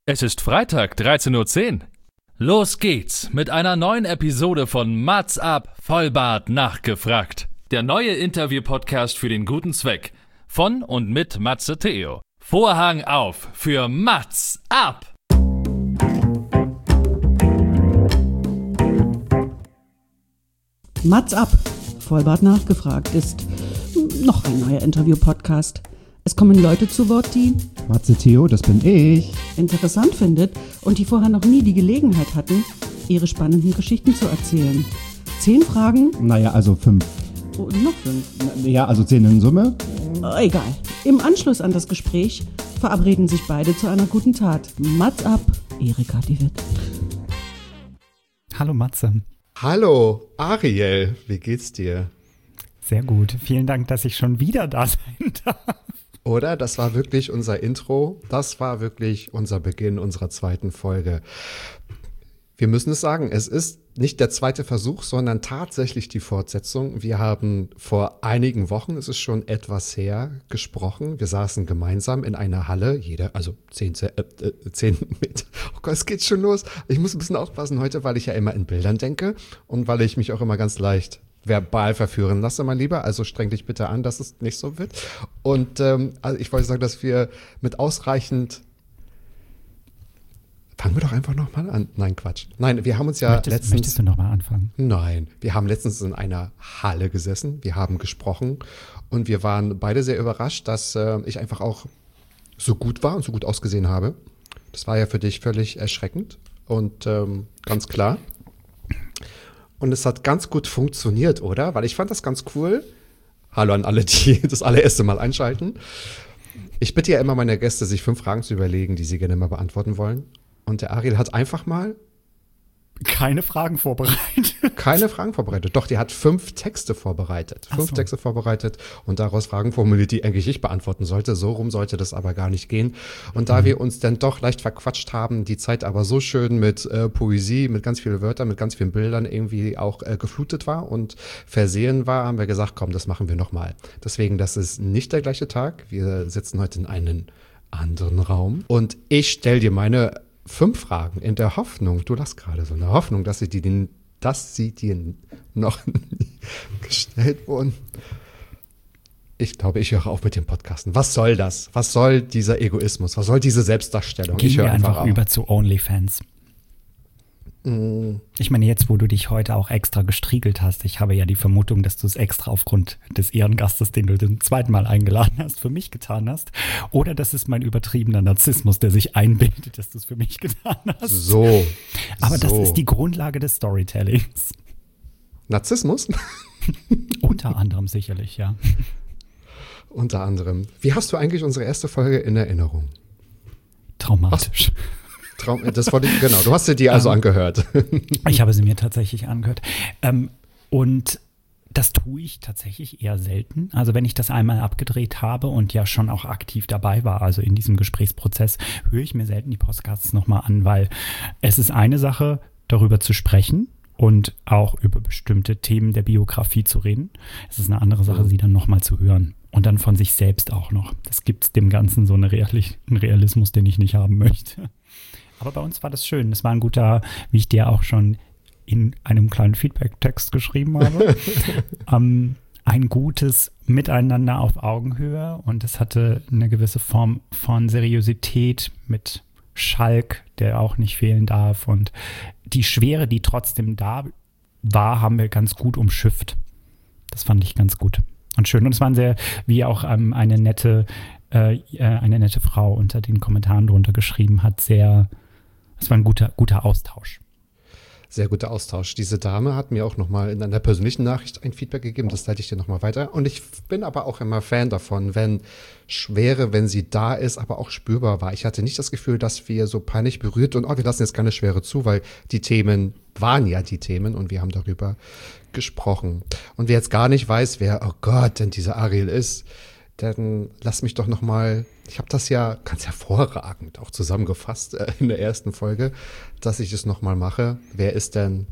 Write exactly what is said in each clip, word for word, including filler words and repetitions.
Es ist Freitag, dreizehn Uhr zehn. Los geht's mit einer neuen Episode von Mats ab, Vollbart nachgefragt. Der neue Interview-Podcast für den guten Zweck. Von und mit Matze Theo. Vorhang auf für Mats ab! Mats ab, Vollbart nachgefragt ist noch ein neuer Interview-Podcast. Es kommen Leute zu Wort, die Matze Theo, das bin ich. interessant findet und die vorher noch nie die Gelegenheit hatten, ihre spannenden Geschichten zu erzählen. Zehn Fragen? Naja, also fünf. Oh, noch fünf. Ja, also zehn in Summe. Oh, egal. Im Anschluss an das Gespräch verabreden sich beide zu einer guten Tat. Mats ab, Erika die Witt. Hallo Matze. Hallo Ariel, wie geht's dir? Sehr gut. Vielen Dank, dass ich schon wieder da sein darf. Oder? Das war wirklich unser Intro. Das war wirklich unser Beginn unserer zweiten Folge. Wir müssen es sagen, es ist nicht der zweite Versuch, sondern tatsächlich die Fortsetzung. Wir haben vor einigen Wochen, es ist schon etwas her, gesprochen. Wir saßen gemeinsam in einer Halle, jeder, also zehn, äh, zehn Meter. Oh Gott, es geht schon los. Ich muss ein bisschen aufpassen heute, weil ich ja immer in Bildern denke und weil ich mich auch immer ganz leicht verbal verführen lasse, mein Lieber. Also streng dich bitte an, dass es nicht so wird. Und ähm, also ich wollte sagen, dass wir mit ausreichend Fangen wir doch einfach nochmal an. Nein, Quatsch. Nein, wir haben uns ja möchtest, letztens... Möchtest du nochmal anfangen? Nein, wir haben letztens in einer Halle gesessen, wir haben gesprochen und wir waren beide sehr überrascht, dass äh, ich einfach auch so gut war und so gut ausgesehen habe. Das war ja für dich völlig erschreckend und ähm, ganz klar. Und es hat ganz gut funktioniert, oder? Weil ich fand das ganz cool. Hallo an alle, die das allererste Mal einschalten. Ich bitte ja immer meine Gäste, sich fünf Fragen zu überlegen, die sie gerne mal beantworten wollen. Und der Ariel hat einfach mal keine Fragen vorbereitet. Keine Fragen vorbereitet. Doch, die hat fünf Texte vorbereitet. Ach Fünf so. Texte vorbereitet und daraus Fragen formuliert, die eigentlich ich beantworten sollte. So rum sollte das aber gar nicht gehen. Und da mhm. wir uns dann doch leicht verquatscht haben, die Zeit aber so schön mit äh, Poesie, mit ganz vielen Wörtern, mit ganz vielen Bildern irgendwie auch äh, geflutet war und versehen war, haben wir gesagt, komm, das machen wir nochmal. Deswegen, das ist nicht der gleiche Tag. Wir sitzen heute in einem anderen Raum und ich stelle dir meine fünf Fragen in der Hoffnung, du lachst gerade so, in der Hoffnung, dass sie dir, dass sie dir noch nie gestellt wurden. Ich glaube, ich höre auf mit dem Podcasten. Was soll das? Was soll dieser Egoismus? Was soll diese Selbstdarstellung? Gehen ich höre wir einfach einfach auf. über zu OnlyFans. Mm. Ich meine, jetzt, wo du dich heute auch extra gestriegelt hast, ich habe ja die Vermutung, dass du es extra aufgrund des Ehrengastes, den du zum zweiten Mal eingeladen hast, für mich getan hast. Oder das ist mein übertriebener Narzissmus, der sich einbildet, dass du es für mich getan hast. So. Aber so. das ist die Grundlage des Storytellings. Narzissmus? Unter anderem sicherlich, ja. Unter anderem. Wie hast du eigentlich unsere erste Folge in Erinnerung? Traumatisch. Traum, das wollte ich, genau. Du hast sie dir also ähm, angehört. Ich habe sie mir tatsächlich angehört. Ähm, und das tue ich tatsächlich eher selten. Also wenn ich das einmal abgedreht habe und ja schon auch aktiv dabei war, also in diesem Gesprächsprozess, höre ich mir selten die Podcasts nochmal an, weil es ist eine Sache, darüber zu sprechen und auch über bestimmte Themen der Biografie zu reden. Es ist eine andere Sache, sie dann nochmal zu hören. Und dann von sich selbst auch noch. Das gibt dem Ganzen so eine Reali- einen Realismus, den ich nicht haben möchte. Aber bei uns war das schön. Es war ein guter, wie ich dir auch schon in einem kleinen Feedback-Text geschrieben habe, ähm, ein gutes Miteinander auf Augenhöhe. Und es hatte eine gewisse Form von Seriosität mit Schalk, der auch nicht fehlen darf. Und die Schwere, die trotzdem da war, haben wir ganz gut umschifft. Das fand ich ganz gut und schön. Und es waren sehr, wie auch ähm, eine nette, äh, eine nette Frau unter den Kommentaren drunter geschrieben hat, sehr, es war ein guter, guter Austausch. Sehr guter Austausch. Diese Dame hat mir auch nochmal in einer persönlichen Nachricht ein Feedback gegeben, das leite ich dir nochmal weiter. Und ich bin aber auch immer Fan davon, wenn Schwere, wenn sie da ist, aber auch spürbar war. Ich hatte nicht das Gefühl, dass wir so peinlich berührt und oh, wir lassen jetzt keine Schwere zu, weil die Themen waren ja die Themen und wir haben darüber gesprochen. Und wer jetzt gar nicht weiß, wer, oh Gott, denn dieser Ariel ist, dann lass mich doch nochmal, ich habe das ja ganz hervorragend auch zusammengefasst äh, in der ersten Folge, dass ich es nochmal mache. Wer ist denn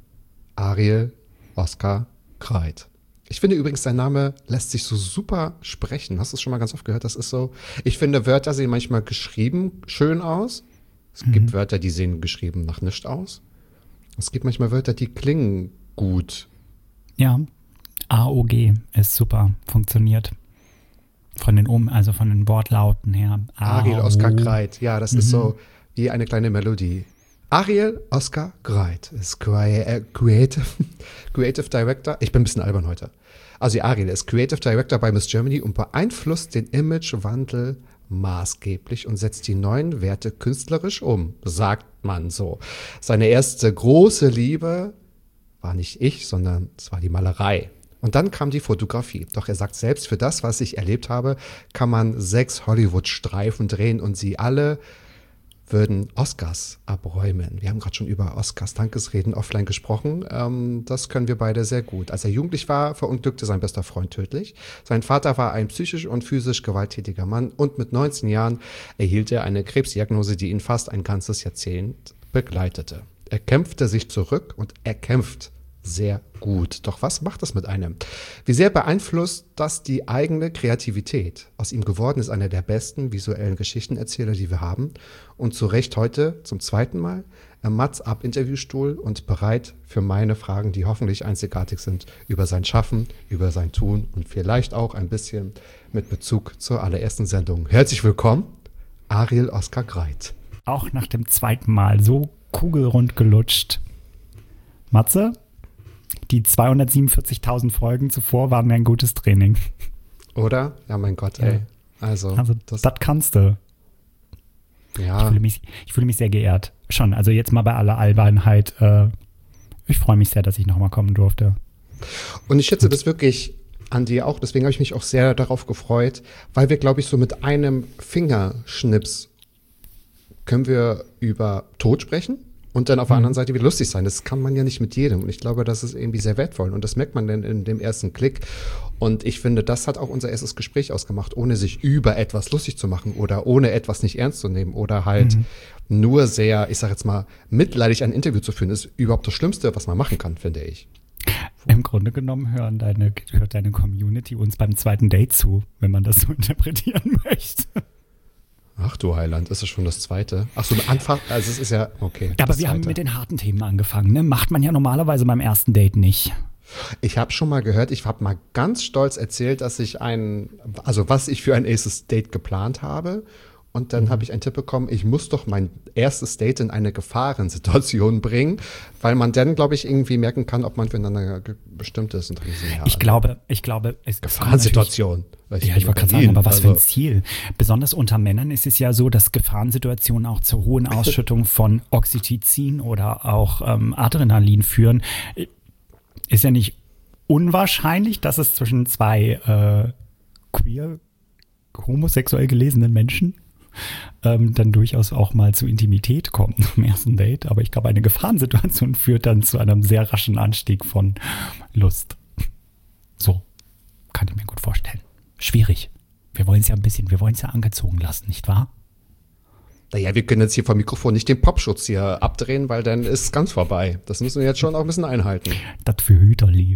Ariel Oskar Kreit? Ich finde übrigens, sein Name lässt sich so super sprechen. Hast du es schon mal ganz oft gehört? Das ist so, ich finde, Wörter sehen manchmal geschrieben schön aus, Es mhm. gibt Wörter, die sehen geschrieben nach nichts aus. Es gibt manchmal Wörter, die klingen gut. Ja, A O G ist super, funktioniert. Von den um, also von den Wortlauten her. Ariel Oskar Greit, ja, das mhm. ist so wie eine kleine Melodie. Ariel Oskar Greit ist Creative, Creative Director. Ich bin ein bisschen albern heute. Also Ariel ist Creative Director bei Miss Germany und beeinflusst den Imagewandel maßgeblich und setzt die neuen Werte künstlerisch um, sagt man so. Seine erste große Liebe war nicht ich, sondern es war die Malerei. Und dann kam die Fotografie. Doch er sagt selbst, für das, was ich erlebt habe, kann man sechs Hollywood-Streifen drehen und sie alle würden Oscars abräumen. Wir haben gerade schon über Oscars Dankesreden offline gesprochen. Ähm, das können wir beide sehr gut. Als er jugendlich war, verunglückte sein bester Freund tödlich. Sein Vater war ein psychisch und physisch gewalttätiger Mann und mit neunzehn Jahren erhielt er eine Krebsdiagnose, die ihn fast ein ganzes Jahrzehnt begleitete. Er kämpfte sich zurück und er kämpft sehr gut. Doch was macht das mit einem? Wie sehr beeinflusst das die eigene Kreativität? Aus ihm geworden ist einer der besten visuellen Geschichtenerzähler, die wir haben. Und zu Recht heute zum zweiten Mal am Mats Ab Interviewstuhl und bereit für meine Fragen, die hoffentlich einzigartig sind, über sein Schaffen, über sein Tun und vielleicht auch ein bisschen mit Bezug zur allerersten Sendung. Herzlich willkommen, Ariel Oskar Greit. Auch nach dem zweiten Mal so kugelrund gelutscht. Matze? Die zweihundertsiebenundvierzigtausend Folgen zuvor waren mir ein gutes Training. Oder? Ja, mein Gott, ja. ey. Also, also das, das kannst du. Ja. Ich fühle mich, ich fühle mich sehr geehrt. Schon, also jetzt mal bei aller Albernheit. Äh, ich freue mich sehr, dass ich nochmal kommen durfte. Und ich schätze das wirklich an dir auch. Deswegen habe ich mich auch sehr darauf gefreut, weil wir, glaube ich, so mit einem Fingerschnips können wir über Tod sprechen. Und dann auf der anderen Seite wieder lustig sein. Das kann man ja nicht mit jedem. Und ich glaube, das ist irgendwie sehr wertvoll. Und das merkt man dann in dem ersten Klick. Und ich finde, das hat auch unser erstes Gespräch ausgemacht, ohne sich über etwas lustig zu machen oder ohne etwas nicht ernst zu nehmen oder halt mhm. nur sehr, ich sag jetzt mal, mitleidig ein Interview zu führen, ist überhaupt das Schlimmste, was man machen kann, finde ich. Im Grunde genommen hören deine, hört deine Community uns beim zweiten Date zu, wenn man das so interpretieren möchte. Ach du Heiland, ist das schon das zweite? Ach so, Anfang, also es ist ja, okay. Ja, aber wir zweite. haben mit den harten Themen angefangen, ne? Macht man ja normalerweise beim ersten Date nicht. Ich habe schon mal gehört, ich habe mal ganz stolz erzählt, dass ich ein, also was ich für ein erstes Date geplant habe. Und dann mhm. habe ich einen Tipp bekommen, ich muss doch mein erstes Date in eine Gefahrensituation bringen, weil man dann, glaube ich, irgendwie merken kann, ob man füreinander bestimmt ist. Und dann so, ja, ich glaube, ich glaube, es Gefahrenssituation. Ich ja, ich wollte gerade sagen, aber was also. für ein Ziel. Besonders unter Männern ist es ja so, dass Gefahrensituationen auch zur hohen Ausschüttung von Oxytocin oder auch ähm, Adrenalin führen. Ist ja nicht unwahrscheinlich, dass es zwischen zwei äh, queer, homosexuell gelesenen Menschen Ähm, dann durchaus auch mal zu Intimität kommt am ersten Date. Aber ich glaube, eine Gefahrensituation führt dann zu einem sehr raschen Anstieg von Lust. So, kann ich mir gut vorstellen. Schwierig. Wir wollen es ja ein bisschen, wir wollen es ja angezogen lassen, nicht wahr? Naja, wir können jetzt hier vom Mikrofon nicht den Popschutz hier abdrehen, weil dann ist es ganz vorbei. Das müssen wir jetzt schon auch ein bisschen einhalten. Das für Hüterli.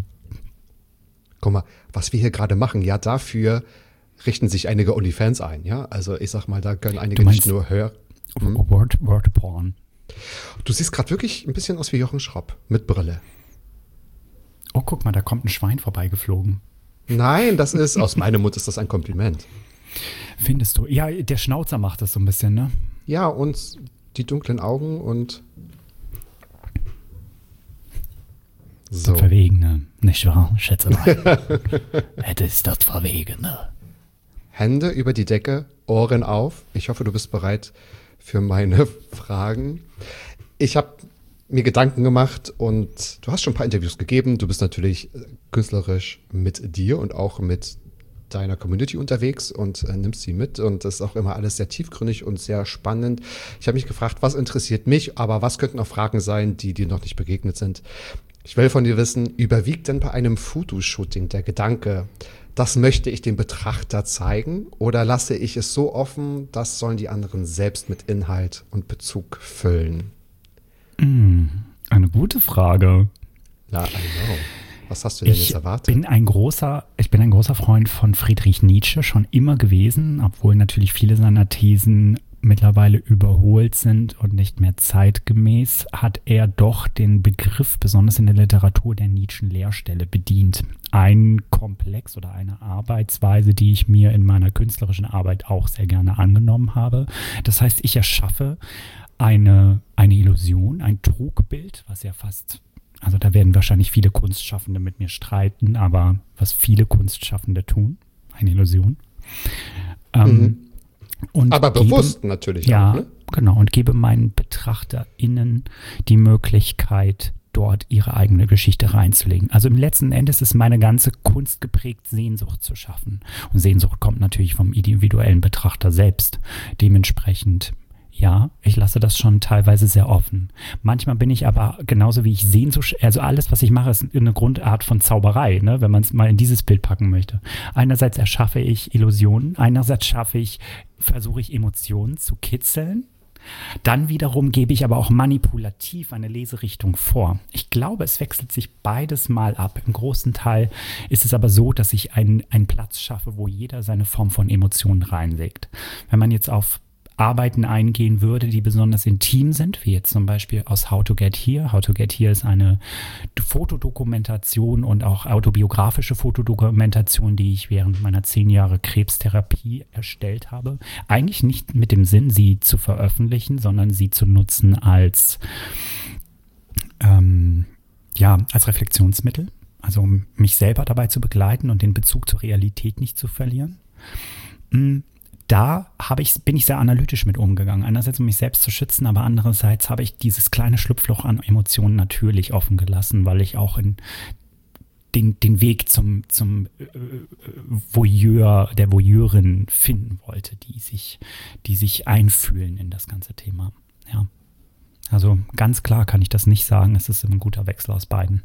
Guck mal, was wir hier gerade machen, ja, dafür richten sich einige OnlyFans ein, ja? Also ich sag mal, da können einige nicht nur hören. Hm? Word, Word Porn. Du siehst gerade wirklich ein bisschen aus wie Jochen Schropp mit Brille. Oh, guck mal, da kommt ein Schwein vorbeigeflogen. Nein, das ist, aus meinem Mund ist das ein Kompliment. Findest du? Ja, der Schnauzer macht das so ein bisschen, ne? Ja, und die dunklen Augen und so. Das Verwegene, nicht wahr, Schätzelein? Das ist das Verwegene. Hände über die Decke, Ohren auf. Ich hoffe, du bist bereit für meine Fragen. Ich habe mir Gedanken gemacht und du hast schon ein paar Interviews gegeben. Du bist natürlich künstlerisch mit dir und auch mit deiner Community unterwegs und äh, nimmst sie mit. Und das ist auch immer alles sehr tiefgründig und sehr spannend. Ich habe mich gefragt, was interessiert mich, aber was könnten auch Fragen sein, die dir noch nicht begegnet sind. Ich will von dir wissen, überwiegt denn bei einem Fotoshooting der Gedanke, das möchte ich dem Betrachter zeigen, oder lasse ich es so offen, das sollen die anderen selbst mit Inhalt und Bezug füllen? Mm, eine gute Frage. Ja, I know. Was hast du denn ich jetzt erwartet? Bin ein großer, ich bin ein großer Freund von Friedrich Nietzsche, schon immer gewesen, obwohl natürlich viele seiner Thesen mittlerweile überholt sind und nicht mehr zeitgemäß, hat er doch den Begriff, besonders in der Literatur, der Nietzschen Leerstelle bedient. Ein Komplex oder eine Arbeitsweise, die ich mir in meiner künstlerischen Arbeit auch sehr gerne angenommen habe. Das heißt, ich erschaffe eine, eine Illusion, ein Trugbild, was ja fast, also da werden wahrscheinlich viele Kunstschaffende mit mir streiten, aber was viele Kunstschaffende tun, eine Illusion. Ähm, Mhm. Und Aber gebe, bewusst natürlich ja, auch, ne? genau, und gebe meinen BetrachterInnen die Möglichkeit, dort ihre eigene Geschichte reinzulegen. Also im letzten Endes ist meine ganze Kunst geprägt, Sehnsucht zu schaffen. Und Sehnsucht kommt natürlich vom individuellen Betrachter selbst. Dementsprechend, ja, ich lasse das schon teilweise sehr offen. Manchmal bin ich aber, genauso wie ich Sehnsucht, also alles, was ich mache, ist eine Grundart von Zauberei, ne, wenn man es mal in dieses Bild packen möchte. Einerseits erschaffe ich Illusionen, einerseits schaffe ich, versuche ich Emotionen zu kitzeln. Dann wiederum gebe ich aber auch manipulativ eine Leserichtung vor. Ich glaube, es wechselt sich beides mal ab. Im großen Teil ist es aber so, dass ich einen, einen Platz schaffe, wo jeder seine Form von Emotionen reinlegt. Wenn man jetzt auf Arbeiten eingehen würde, die besonders intim sind, wie jetzt zum Beispiel aus How to Get Here. How to Get Here ist eine Fotodokumentation und auch autobiografische Fotodokumentation, die ich während meiner zehn Jahre Krebstherapie erstellt habe. Eigentlich nicht mit dem Sinn, sie zu veröffentlichen, sondern sie zu nutzen als, ähm, ja, als Reflexionsmittel. Also um mich selber dabei zu begleiten und den Bezug zur Realität nicht zu verlieren. Mhm. Da habe ich, bin ich sehr analytisch mit umgegangen. Einerseits, um mich selbst zu schützen, aber andererseits habe ich dieses kleine Schlupfloch an Emotionen natürlich offen gelassen, weil ich auch in den, den Weg zum, zum äh, Voyeur, der Voyeurin finden wollte, die sich, die sich einfühlen in das ganze Thema. Ja. Also ganz klar kann ich das nicht sagen. Es ist ein guter Wechsel aus beiden.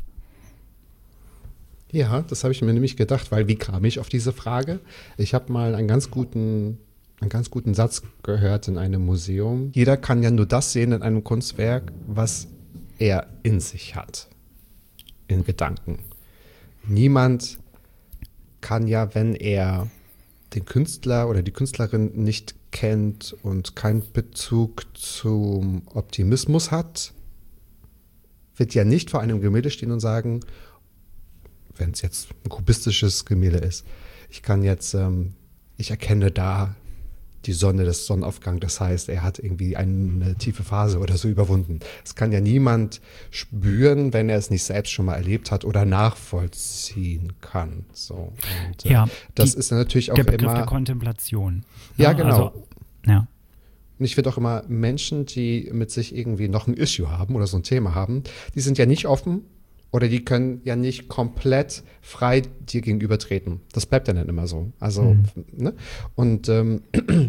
Ja, das habe ich mir nämlich gedacht, weil wie kam ich auf diese Frage? Ich habe mal einen ganz guten, einen ganz guten Satz gehört in einem Museum. Jeder kann ja nur das sehen in einem Kunstwerk, was er in sich hat, in Gedanken. Niemand kann ja, wenn er den Künstler oder die Künstlerin nicht kennt und keinen Bezug zum Optimismus hat, wird ja nicht vor einem Gemälde stehen und sagen, wenn es jetzt ein kubistisches Gemälde ist, ich kann jetzt, ähm, ich erkenne da die Sonne, das Sonnenaufgang, das heißt, er hat irgendwie eine tiefe Phase oder so überwunden. Das kann ja niemand spüren, wenn er es nicht selbst schon mal erlebt hat oder nachvollziehen kann. So. Und, äh, Ja, das die, ist natürlich auch der Begriff immer der Kontemplation. Ja, genau. Also, ja. Und ich finde auch immer, Menschen, die mit sich irgendwie noch ein Issue haben oder so ein Thema haben, die sind ja nicht offen oder die können ja nicht komplett frei dir gegenübertreten. Das bleibt ja dann immer so. Also, Mhm. ne? Und ähm,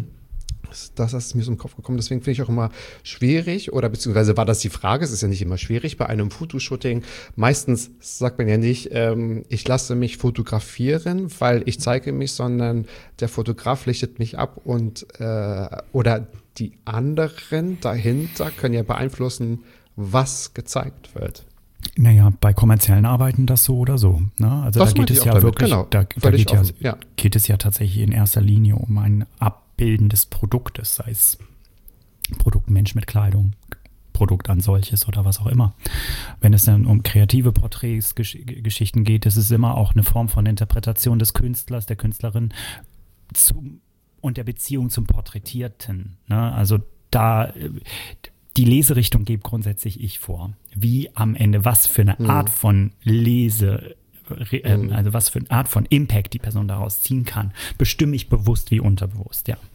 das ist mir so im Kopf gekommen. Deswegen finde ich auch immer schwierig, oder beziehungsweise war das die Frage, es ist ja nicht immer schwierig, bei einem Fotoshooting, meistens sagt man ja nicht, ähm, ich lasse mich fotografieren, weil ich zeige mich, sondern der Fotograf lichtet mich ab und äh, oder die anderen dahinter können ja beeinflussen, was gezeigt wird. Naja, bei kommerziellen Arbeiten das so oder so. Ne? Also Das da geht meinte es ich ja auch damit, wirklich, genau. da, da Völlig geht, ja, offen, ja. geht es ja tatsächlich in erster Linie um ein Abbilden des Produktes, sei es Produkt Mensch mit Kleidung, Produkt an solches oder was auch immer. Wenn es dann um kreative Porträts, Gesch Geschichten geht, ist es immer auch eine Form von Interpretation des Künstlers, der Künstlerin zum, und der Beziehung zum Porträtierten. Ne? Also da die Leserichtung gebe grundsätzlich ich vor. Wie am Ende, was für eine Mhm. Art von Lese, äh, Mhm. also was für eine Art von Impact die Person daraus ziehen kann, bestimme ich bewusst wie unterbewusst, ja.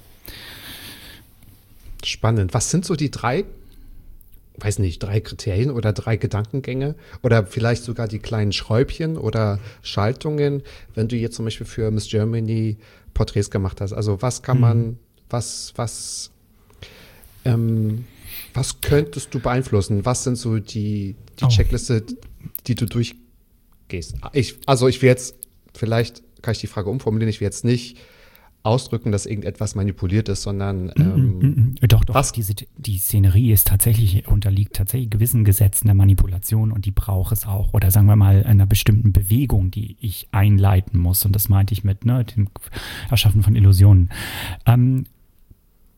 Spannend. Was sind so die drei, weiß nicht, drei Kriterien oder drei Gedankengänge oder vielleicht sogar die kleinen Schräubchen oder Schaltungen, wenn du jetzt zum Beispiel für Miss Germany Porträts gemacht hast? Also was kann man, Mhm. was, was, ähm, was könntest du beeinflussen? Was sind so die, die Oh. Checkliste, die du durchgehst? Ich, also ich will jetzt, vielleicht kann ich die Frage umformulieren, ich will jetzt nicht ausdrücken, dass irgendetwas manipuliert ist, sondern ähm, Mm, mm, mm. Doch, doch, was- diese, die Szenerie ist tatsächlich, unterliegt tatsächlich gewissen Gesetzen der Manipulation und die braucht es auch. Oder sagen wir mal einer bestimmten Bewegung, die ich einleiten muss. Und das meinte ich mit ne, dem Erschaffen von Illusionen. Ähm,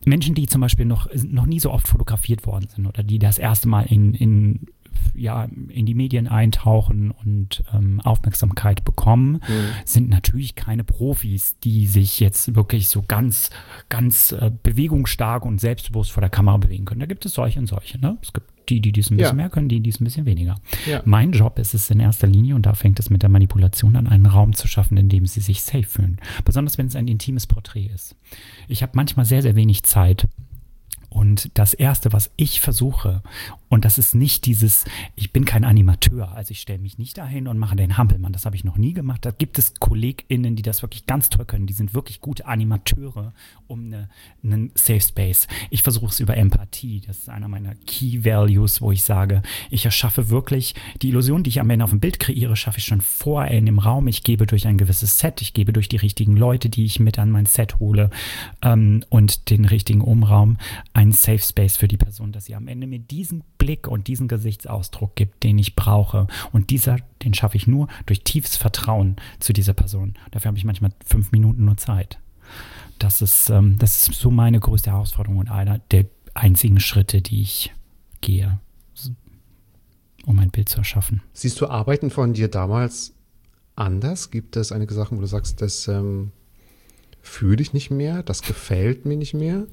Menschen, die zum Beispiel noch, noch nie so oft fotografiert worden sind oder die das erste Mal in, in, ja, in die Medien eintauchen und ähm, Aufmerksamkeit bekommen, mhm. sind natürlich keine Profis, die sich jetzt wirklich so ganz, ganz äh, bewegungsstark und selbstbewusst vor der Kamera bewegen können. Da gibt es solche und solche. Ne? Es gibt die, die dies ein bisschen ja. mehr können, die dies ein bisschen weniger. Ja. Mein Job ist es in erster Linie, und da fängt es mit der Manipulation an, einen Raum zu schaffen, in dem sie sich safe fühlen. Besonders wenn es ein intimes Porträt ist. Ich habe manchmal sehr, sehr wenig Zeit. Und das Erste, was ich versuche, und das ist nicht dieses, ich bin kein Animateur, also ich stelle mich nicht dahin und mache den Hampelmann, das habe ich noch nie gemacht. Da gibt es KollegInnen, die das wirklich ganz toll können, die sind wirklich gute Animateure um eine, einen Safe Space. Ich versuche es über Empathie, das ist einer meiner Key Values, wo ich sage, ich erschaffe wirklich die Illusion, die ich am Ende auf dem Bild kreiere, schaffe ich schon vorher in dem Raum. Ich gebe durch ein gewisses Set, ich gebe durch die richtigen Leute, die ich mit an mein Set hole ähm, und den richtigen Umraum, ein Safe Space für die Person, dass sie am Ende mir diesen Blick und diesen Gesichtsausdruck gibt, den ich brauche. Und dieser, den schaffe ich nur durch tiefes Vertrauen zu dieser Person. Dafür habe ich manchmal fünf Minuten nur Zeit. Das ist, ähm, das ist so meine größte Herausforderung und einer der einzigen Schritte, die ich gehe, um ein Bild zu erschaffen. Siehst du Arbeiten von dir damals anders? Gibt es einige Sachen, wo du sagst, das ähm, fühle ich nicht mehr, das gefällt mir nicht mehr?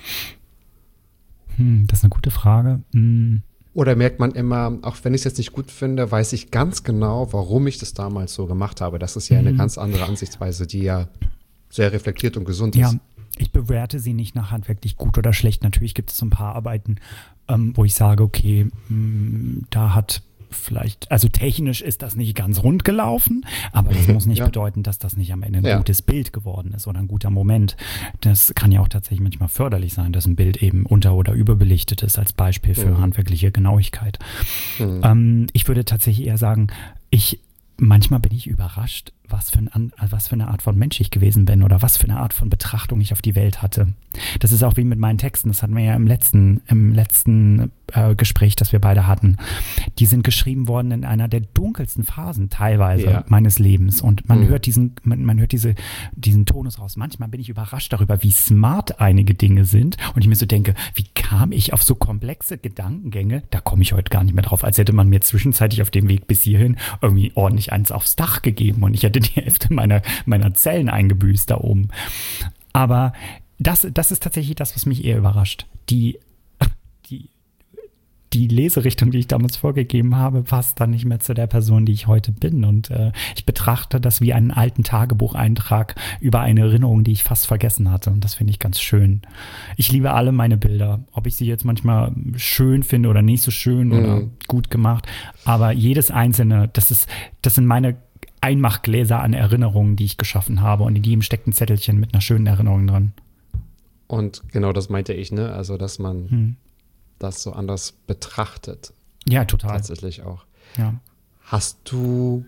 Hm, das ist eine gute Frage. Hm. Oder merkt man immer, auch wenn ich es jetzt nicht gut finde, weiß ich ganz genau, warum ich das damals so gemacht habe. Das ist ja eine hm. ganz andere Ansichtsweise, die ja sehr reflektiert und gesund ja, ist. Ich bewerte sie nicht nach handwerklich gut oder schlecht. Natürlich gibt es so ein paar Arbeiten, ähm, wo ich sage, okay, mh, da hat vielleicht, also technisch ist das nicht ganz rund gelaufen, aber das muss nicht ja. bedeuten, dass das nicht am Ende ein ja. gutes Bild geworden ist oder ein guter Moment. Das kann ja auch tatsächlich manchmal förderlich sein, dass ein Bild eben unter- oder überbelichtet ist, als Beispiel für mhm. handwerkliche Genauigkeit. Mhm. Ähm, ich würde tatsächlich eher sagen, ich manchmal bin ich überrascht, was für, ein, was für eine Art von Mensch ich gewesen bin oder was für eine Art von Betrachtung ich auf die Welt hatte. Das ist auch wie mit meinen Texten, das hatten wir ja im letzten, im letzten äh, Gespräch, das wir beide hatten. Die sind geschrieben worden in einer der dunkelsten Phasen teilweise ja. meines Lebens und man mhm. hört diesen, man, man hört diese, diesen Tonus raus. Manchmal bin ich überrascht darüber, wie smart einige Dinge sind und ich mir so denke, wie kam ich auf so komplexe Gedankengänge? Da komme ich heute gar nicht mehr drauf, als hätte man mir zwischenzeitlich auf dem Weg bis hierhin irgendwie ordentlich eins aufs Dach gegeben und ich hätte die Hälfte meiner, meiner Zellen eingebüßt da oben. Aber das, das ist tatsächlich das, was mich eher überrascht. Die, die, die Leserichtung, die ich damals vorgegeben habe, passt dann nicht mehr zu der Person, die ich heute bin. Und äh, ich betrachte das wie einen alten Tagebucheintrag über eine Erinnerung, die ich fast vergessen hatte. Und das finde ich ganz schön. Ich liebe alle meine Bilder, ob ich sie jetzt manchmal schön finde oder nicht so schön mhm. oder gut gemacht. Aber jedes einzelne, das ist, das sind meine Einmachgläser an Erinnerungen, die ich geschaffen habe und in jedem steckt ein Zettelchen mit einer schönen Erinnerung dran. Und genau das meinte ich, ne? Also, dass man hm. das so anders betrachtet. Ja, total. Tatsächlich auch. Ja. Hast du,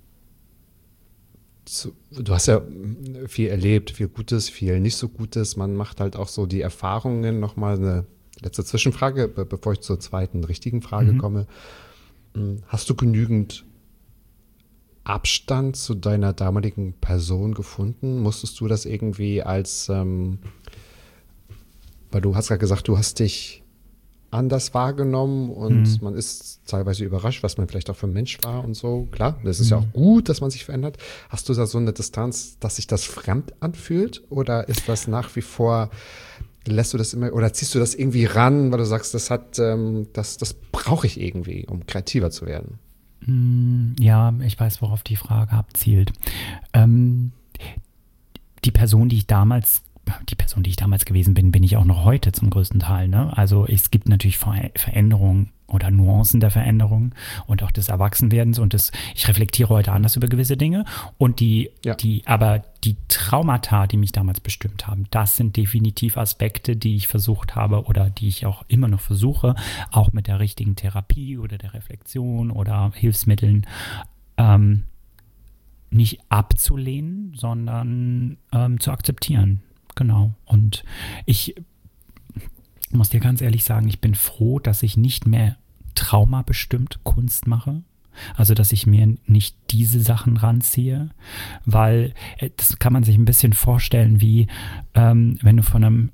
zu, du hast ja viel erlebt, viel Gutes, viel nicht so Gutes. Man macht halt auch so die Erfahrungen. Nochmal eine letzte Zwischenfrage, be- bevor ich zur zweiten richtigen Frage mhm. komme. Hast du genügend Abstand zu deiner damaligen Person gefunden? Musstest du das irgendwie als, ähm, weil du hast ja gesagt, du hast dich anders wahrgenommen und mhm. man ist teilweise überrascht, was man vielleicht auch für ein Mensch war und so. Klar, das ist mhm. ja auch gut, dass man sich verändert. Hast du da so eine Distanz, dass sich das fremd anfühlt? Oder ist das nach wie vor, lässt du das immer, oder ziehst du das irgendwie ran, weil du sagst, das hat, ähm, das, das brauche ich irgendwie, um kreativer zu werden? Ja, ich weiß, worauf die Frage abzielt. Ähm, die Person, die ich damals, die Person, die ich damals gewesen bin, bin ich auch noch heute zum größten Teil. Ne? Also es gibt natürlich Ver- Veränderungen oder Nuancen der Veränderung und auch des Erwachsenwerdens und des, ich reflektiere heute anders über gewisse Dinge und die, ja. die, aber die Traumata, die mich damals bestimmt haben, das sind definitiv Aspekte, die ich versucht habe oder die ich auch immer noch versuche, auch mit der richtigen Therapie oder der Reflexion oder Hilfsmitteln, ähm, nicht abzulehnen, sondern ähm, zu akzeptieren. Genau. Und ich muss dir ganz ehrlich sagen, ich bin froh, dass ich nicht mehr traumabestimmt Kunst mache. Also, dass ich mir nicht diese Sachen ranziehe, weil das kann man sich ein bisschen vorstellen wie, ähm, wenn du von einem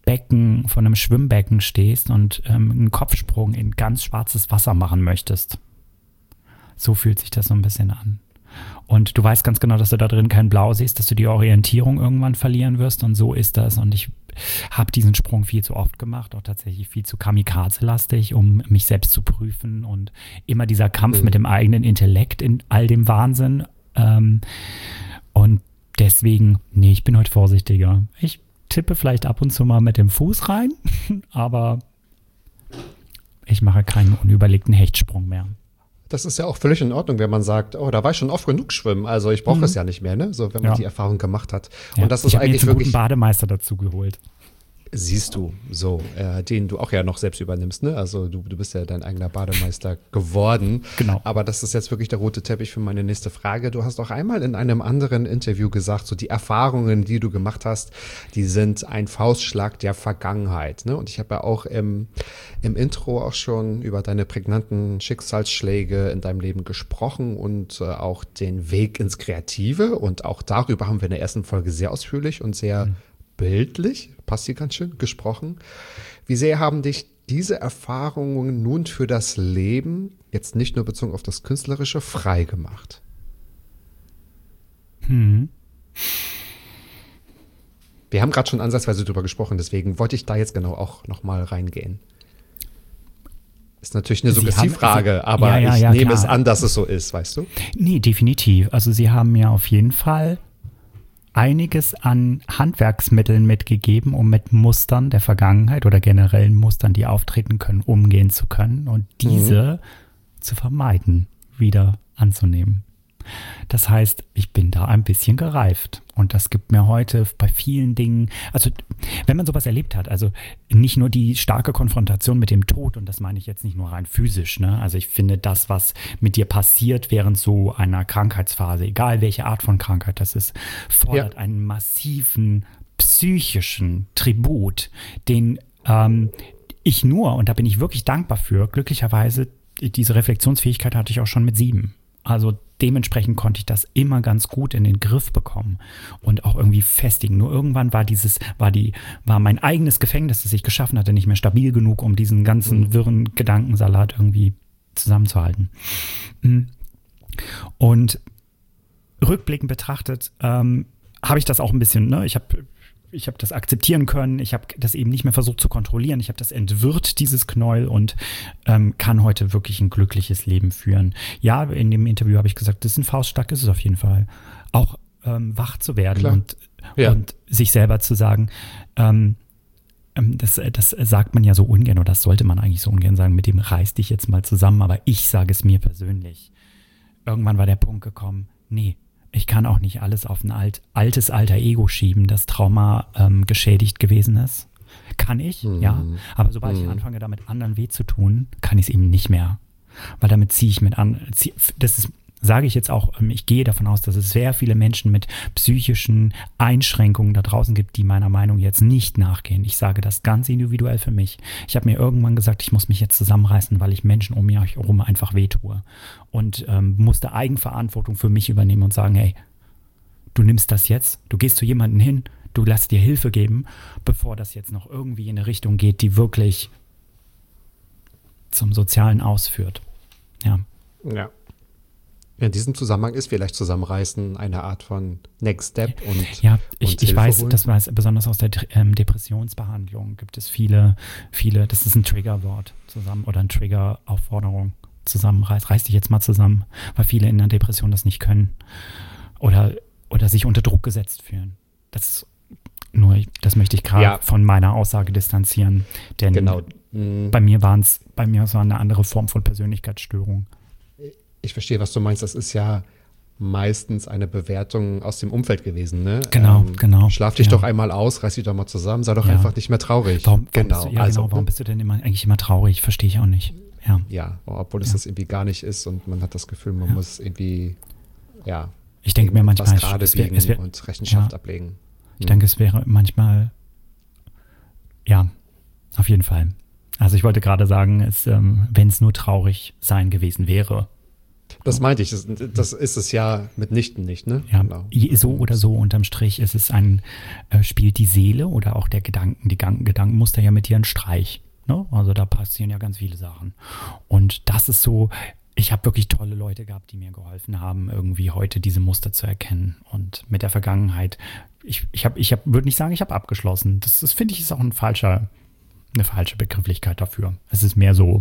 Becken, vor einem Schwimmbecken stehst und ähm, einen Kopfsprung in ganz schwarzes Wasser machen möchtest. So fühlt sich das so ein bisschen an. Und du weißt ganz genau, dass du da drin kein Blau siehst, dass du die Orientierung irgendwann verlieren wirst und so ist das. Und ich habe diesen Sprung viel zu oft gemacht, auch tatsächlich viel zu kamikaze-lastig, um mich selbst zu prüfen und immer dieser Kampf mhm. mit dem eigenen Intellekt in all dem Wahnsinn. Ähm, und deswegen, nee, ich bin heute vorsichtiger. Ich tippe vielleicht ab und zu mal mit dem Fuß rein, aber ich mache keinen unüberlegten Hechtsprung mehr. Das ist ja auch völlig in Ordnung, wenn man sagt, oh, da war ich schon oft genug schwimmen, also ich brauche mhm. das ja nicht mehr, ne? So, wenn man ja. die Erfahrung gemacht hat. Ja. Und das ist ich eigentlich mir jetzt einen wirklich guten Bademeister dazu geholt. Siehst du, so, äh, den du auch ja noch selbst übernimmst, ne? Also du, du bist ja dein eigener Bademeister geworden. Genau. Aber das ist jetzt wirklich der rote Teppich für meine nächste Frage. Du hast auch einmal in einem anderen Interview gesagt, so die Erfahrungen, die du gemacht hast, die sind ein Faustschlag der Vergangenheit, ne? Und ich habe ja auch im, im Intro auch schon über deine prägnanten Schicksalsschläge in deinem Leben gesprochen und äh, auch den Weg ins Kreative. Und auch darüber haben wir in der ersten Folge sehr ausführlich und sehr mhm. bildlich, passt hier ganz schön, gesprochen. Wie sehr haben dich diese Erfahrungen nun für das Leben, jetzt nicht nur bezogen auf das Künstlerische, frei gemacht? Hm. Wir haben gerade schon ansatzweise drüber gesprochen, deswegen wollte ich da jetzt genau auch nochmal reingehen. Ist natürlich eine Suggestivfrage, aber ja, ja, ich ja, nehme klar. es an, dass es so ist, weißt du? Nee, definitiv. Also Sie haben mir auf jeden Fall einiges an Handwerksmitteln mitgegeben, um mit Mustern der Vergangenheit oder generellen Mustern, die auftreten können, umgehen zu können und diese mhm. zu vermeiden, wieder anzunehmen. Das heißt, ich bin da ein bisschen gereift und das gibt mir heute bei vielen Dingen, also wenn man sowas erlebt hat, also nicht nur die starke Konfrontation mit dem Tod, und das meine ich jetzt nicht nur rein physisch, ne? Also ich finde das, was mit dir passiert während so einer Krankheitsphase, egal welche Art von Krankheit das ist, fordert ja. einen massiven psychischen Tribut, den ähm, ich nur, und da bin ich wirklich dankbar für, glücklicherweise, diese Reflexionsfähigkeit hatte ich auch schon mit sieben. Also dementsprechend konnte ich das immer ganz gut in den Griff bekommen und auch irgendwie festigen. Nur irgendwann war dieses, war die, war mein eigenes Gefängnis, das ich geschaffen hatte, nicht mehr stabil genug, um diesen ganzen wirren Gedankensalat irgendwie zusammenzuhalten. Und rückblickend betrachtet ähm, habe ich das auch ein bisschen, ne, ich habe Ich habe das akzeptieren können, ich habe das eben nicht mehr versucht zu kontrollieren, ich habe das entwirrt, dieses Knäuel, und ähm, kann heute wirklich ein glückliches Leben führen. Ja, in dem Interview habe ich gesagt, das ist ein Faustschlag, ist es auf jeden Fall. Auch ähm, wach zu werden und, ja. und sich selber zu sagen, ähm, das, das sagt man ja so ungern, oder das sollte man eigentlich so ungern sagen, mit dem reiß dich jetzt mal zusammen, aber ich sage es mir persönlich. Irgendwann war der Punkt gekommen, nee, ich kann auch nicht alles auf ein alt, altes alter Ego schieben, das Trauma ähm, geschädigt gewesen ist. Kann ich, mhm. ja. Aber sobald mhm. ich anfange, damit anderen weh zu tun, kann ich es eben nicht mehr. Weil damit ziehe ich mit an. Zieh, das ist, sage ich jetzt auch, ich gehe davon aus, dass es sehr viele Menschen mit psychischen Einschränkungen da draußen gibt, die meiner Meinung jetzt nicht nachgehen. Ich sage das ganz individuell für mich. Ich habe mir irgendwann gesagt, ich muss mich jetzt zusammenreißen, weil ich Menschen um mich herum einfach wehtue. Und ähm, musste Eigenverantwortung für mich übernehmen und sagen, hey, du nimmst das jetzt, du gehst zu jemandem hin, du lässt dir Hilfe geben, bevor das jetzt noch irgendwie in eine Richtung geht, die wirklich zum Sozialen ausführt. Ja. Ja. In diesem Zusammenhang ist vielleicht Zusammenreißen eine Art von Next Step und ja, ich, und ich weiß, holen. das weiß, besonders aus der ähm, Depressionsbehandlung gibt es viele, viele, das ist ein Triggerwort zusammen oder eine Triggeraufforderung. Zusammenreiß, reiß dich jetzt mal zusammen, weil viele in der Depression das nicht können oder, oder sich unter Druck gesetzt fühlen. Das nur, das möchte ich gerade ja. von meiner Aussage distanzieren, denn genau. mhm. bei mir waren es, bei mir war eine andere Form von Persönlichkeitsstörung. Ich verstehe, was du meinst. Das ist ja meistens eine Bewertung aus dem Umfeld gewesen, ne? Genau, ähm, genau. Schlaf dich ja. doch einmal aus, reiß dich doch mal zusammen, sei doch ja. einfach nicht mehr traurig. Warum, warum genau. Bist du, ja, also, genau. Warum bist du denn immer, eigentlich immer traurig? Verstehe ich auch nicht. Ja, ja obwohl es ja. das irgendwie gar nicht ist und man hat das Gefühl, man ja. muss irgendwie, ja, ich denke mir manchmal, was gerade biegen es wär, und Rechenschaft ja. ablegen. Hm. Ich denke, es wäre manchmal, ja, auf jeden Fall. Also ich wollte gerade sagen, es, ähm, wenn es nur traurig sein gewesen wäre, Das meinte ich, das, das ist es ja mitnichten nicht, ne? Ja, Genau. so oder so unterm Strich ist es ein, äh, spielt die Seele oder auch der Gedanken, die Gedanken, Gedankenmuster ja mit dir einen Streich. Ne? Also da passieren ja ganz viele Sachen. Und das ist so, ich habe wirklich tolle Leute gehabt, die mir geholfen haben, irgendwie heute diese Muster zu erkennen. Und mit der Vergangenheit, ich, ich, hab, ich hab, würde nicht sagen, ich habe abgeschlossen. Das, das finde ich, ist auch ein falscher, eine falsche Begrifflichkeit dafür. Es ist mehr so,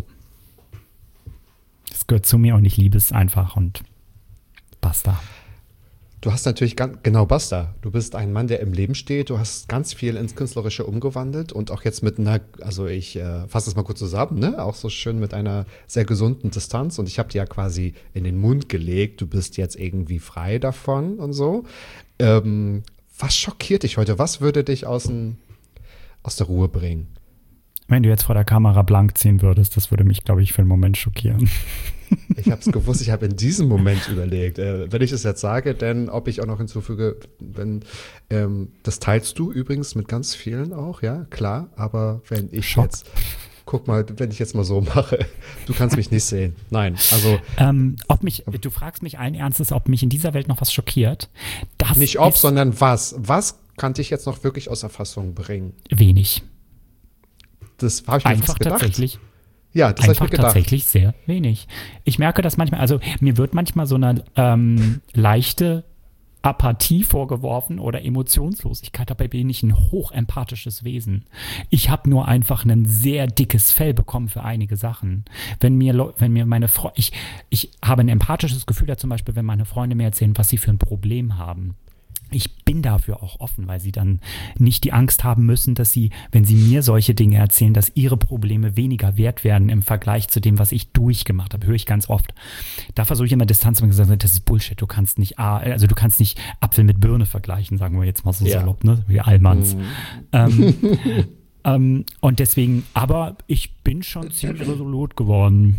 es gehört zu mir und ich liebe es einfach und basta. Du hast natürlich ganz, genau, basta. Du bist ein Mann, der im Leben steht. Du hast ganz viel ins Künstlerische umgewandelt und auch jetzt mit einer, also ich äh, fasse es mal kurz zusammen, ne? Auch so schön mit einer sehr gesunden Distanz. Und ich habe dir ja quasi in den Mund gelegt, du bist jetzt irgendwie frei davon und so. Ähm, was schockiert dich heute? Was würde dich aus, dem, aus der Ruhe bringen? Wenn du jetzt vor der Kamera blank ziehen würdest, das würde mich, glaube ich, für einen Moment schockieren. Ich habe es gewusst, ich habe in diesem Moment überlegt, äh, wenn ich es jetzt sage, denn ob ich auch noch hinzufüge, wenn ähm, das teilst du übrigens mit ganz vielen auch, ja, klar, aber wenn ich Schock. jetzt, guck mal, wenn ich jetzt mal so mache, du kannst mich nicht sehen, nein, also Ähm, ob mich, du fragst mich allen Ernstes, ob mich in dieser Welt noch was schockiert. Das nicht ob, ist sondern was, was kann dich jetzt noch wirklich aus der Fassung bringen? wenig. Das habe ich mir Einfach fast gedacht. tatsächlich. Ja, das habe ich Einfach mir gedacht. tatsächlich sehr wenig. Ich merke das manchmal, also mir wird manchmal so eine ähm, leichte Apathie vorgeworfen oder Emotionslosigkeit. Dabei bin ich ein hochempathisches Wesen. Ich habe nur einfach ein sehr dickes Fell bekommen für einige Sachen. Wenn mir, Leu- wenn mir meine Freunde, ich, ich habe ein empathisches Gefühl da zum Beispiel, wenn meine Freunde mir erzählen, was sie für ein Problem haben. Ich bin dafür auch offen, weil sie dann nicht die Angst haben müssen, dass sie, wenn sie mir solche Dinge erzählen, dass ihre Probleme weniger wert werden im Vergleich zu dem, was ich durchgemacht habe. Höre ich ganz oft. Da versuche ich immer Distanz zu sagen, das ist Bullshit. Du kannst nicht, also du kannst nicht Apfel mit Birne vergleichen, sagen wir jetzt mal so Ja. salopp, ne? Wie Allmanns. Mhm. Ähm, ähm, und deswegen, aber ich bin schon ziemlich resolut geworden.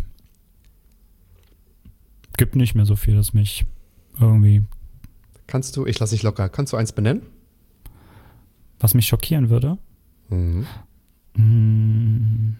Gibt nicht mehr so viel, das mich irgendwie, Kannst du, ich lasse dich locker, kannst du eins benennen? was mich schockieren würde. Mhm. Mm.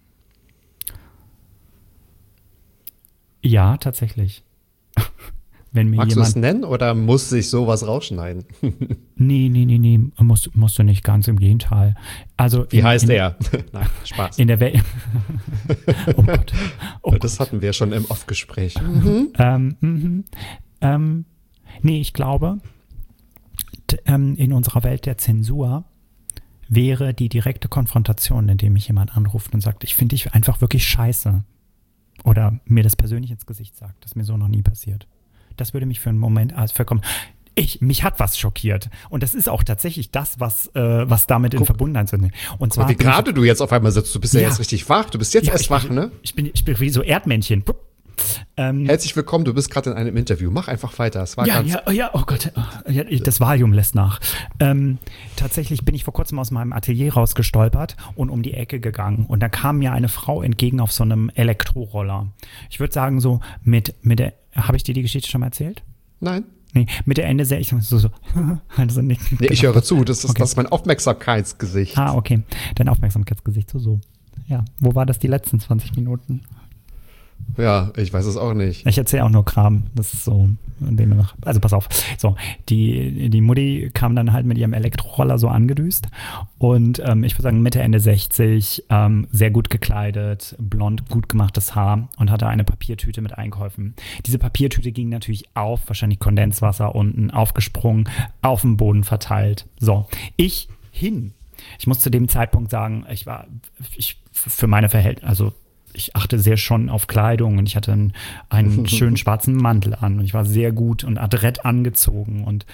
Ja, tatsächlich. Wenn mir Magst du es jemand. nennen oder muss sich sowas rausschneiden? Nee, nee, nee, nee, musst, musst du nicht, ganz im Gegenteil. Also Wie in, heißt in, er? Nein, Spaß. In der Welt. Oh Gott. Oh Das hatten wir schon im Off-Gespräch. Ähm, mhm. ähm, nee, ich glaube, t- ähm, in unserer Welt der Zensur wäre die direkte Konfrontation, indem mich jemand anruft und sagt, ich finde dich einfach wirklich scheiße. Oder mir das persönlich ins Gesicht sagt. Das ist mir so noch nie passiert. Das würde mich für einen Moment als vollkommen. Ich, mich hat was schockiert. Und das ist auch tatsächlich das, was, äh, was damit in Guck. Verbundenheit ist. Und zwar Aber wie bin ich- gerade du jetzt auf einmal sitzt, du bist ja, Ja. jetzt richtig wach, du bist jetzt Ja, erst ich, wach, ne? Ich bin, ich bin wie so Erdmännchen. Pup. Ähm, Herzlich willkommen, du bist gerade in einem Interview. Mach einfach weiter. Es war ja, ganz ja, ja, oh Gott, ja, das Valium lässt nach. Ähm, tatsächlich bin ich vor kurzem aus meinem Atelier rausgestolpert und um die Ecke gegangen. Und da kam mir eine Frau entgegen auf so einem Elektroroller. Ich würde sagen, so mit, mit der, habe ich dir die Geschichte schon mal erzählt? Nein. Nee, mit der Ende sehr, ich so, so, also nicht. Nee, ich höre zu, das ist, Okay. das ist mein Aufmerksamkeitsgesicht. Ah, okay. Dein Aufmerksamkeitsgesicht, so, so. Ja, wo war das die letzten zwanzig Minuten? Ja, ich weiß es auch nicht. Ich erzähle auch nur Kram. Das ist so, demnach. Also pass auf. So, die, die Mutti kam dann halt mit ihrem Elektroroller so angedüst. Und ähm, ich würde sagen, Mitte, Ende sechzig, ähm, sehr gut gekleidet, blond, gut gemachtes Haar und hatte eine Papiertüte mit Einkäufen. Diese Papiertüte ging natürlich auf, wahrscheinlich Kondenswasser unten, aufgesprungen, auf dem Boden verteilt. So, ich hin. Ich muss zu dem Zeitpunkt sagen, ich war, ich für meine Verhältnisse, also ich achte sehr schon auf Kleidung und ich hatte einen, einen schönen schwarzen Mantel an und ich war sehr gut und adrett angezogen und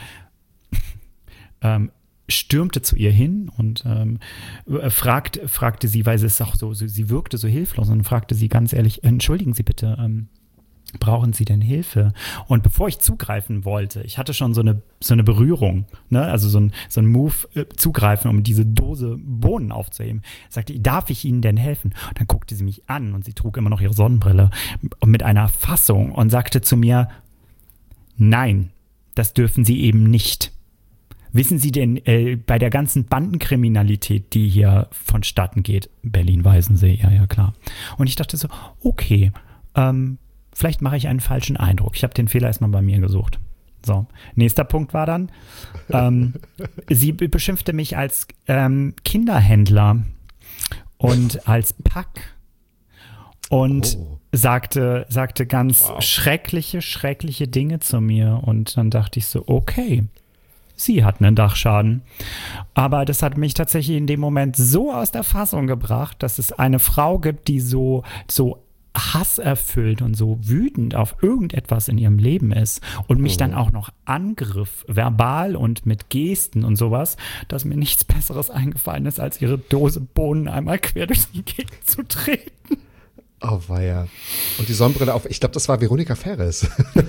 ähm, stürmte zu ihr hin und ähm, fragt, fragte sie, weil sie es auch so, sie wirkte so hilflos und fragte sie ganz ehrlich, entschuldigen Sie bitte, ähm, brauchen Sie denn Hilfe? Und bevor ich zugreifen wollte, ich hatte schon so eine, so eine Berührung, ne? Also so ein, so ein Move, äh, zugreifen, um diese Dose Bohnen aufzuheben, sagte ich, darf ich Ihnen denn helfen? Und dann guckte sie mich an und sie trug immer noch ihre Sonnenbrille mit einer Fassung und sagte zu mir, nein, das dürfen Sie eben nicht. Wissen Sie denn, äh, bei der ganzen Bandenkriminalität, die hier vonstatten geht, Berlin-Weißensee, ja, ja, klar. Und ich dachte so, okay, ähm, vielleicht mache ich einen falschen Eindruck. Ich habe den Fehler erstmal bei mir gesucht. So, nächster Punkt war dann, ähm, sie be- beschimpfte mich als ähm, Kinderhändler und als Pack und Oh. sagte, sagte ganz Wow. schreckliche, schreckliche Dinge zu mir. Und dann dachte ich so, okay, sie hat einen Dachschaden. Aber das hat mich tatsächlich in dem Moment so aus der Fassung gebracht, dass es eine Frau gibt, die so, so hasserfüllt und so wütend auf irgendetwas in ihrem Leben ist und mich dann auch noch angriff, verbal und mit Gesten und sowas, dass mir nichts Besseres eingefallen ist, als ihre Dose Bohnen einmal quer durch die Gegend zu treten. Oh, weia. Und die Sonnenbrille auf. Ich glaube, das war Veronika Ferres.